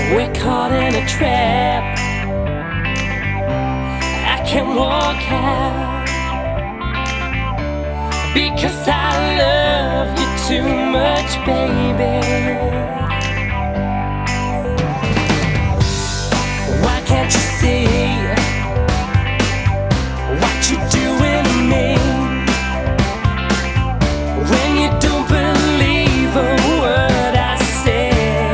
We're caught in a trap. I can't walk out because I love you too much, baby. Why can't you see what you're doing to me when you don't believe a word I say?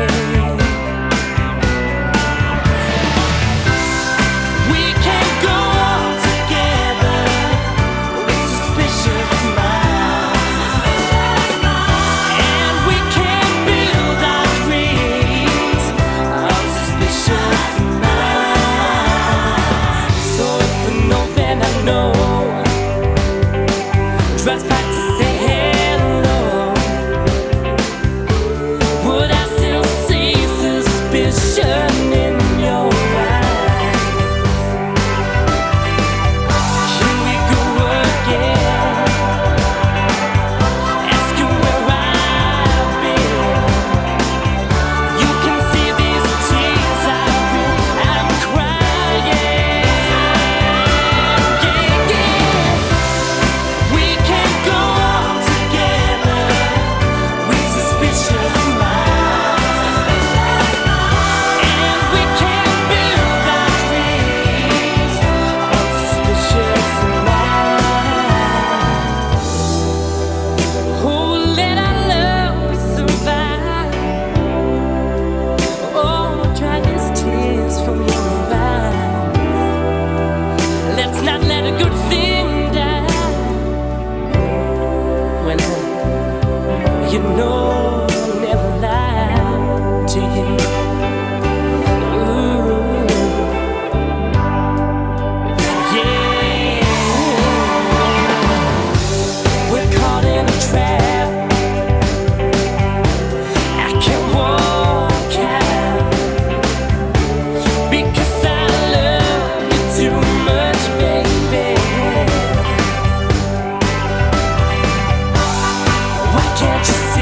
We can't go on together with suspicious minds, and we can't build our dreams on suspicious minds. So if I know, then I know. Drives back to say hello. Would I still see suspicion in your eyes? Here we go again, asking where I've been. You can see these tears I'm crying. Yeah, yeah. We can't go on together with suspicious minds, and we can't build our dreams on suspicious minds. Oh, let our love survive. Oh, dry these tears from your eyes. Let's not let a good thing die. When you know I'll never lie to you. Ooh, yeah. We're caught in a trap. I can't walk out because I love you too much, baby. Why can't you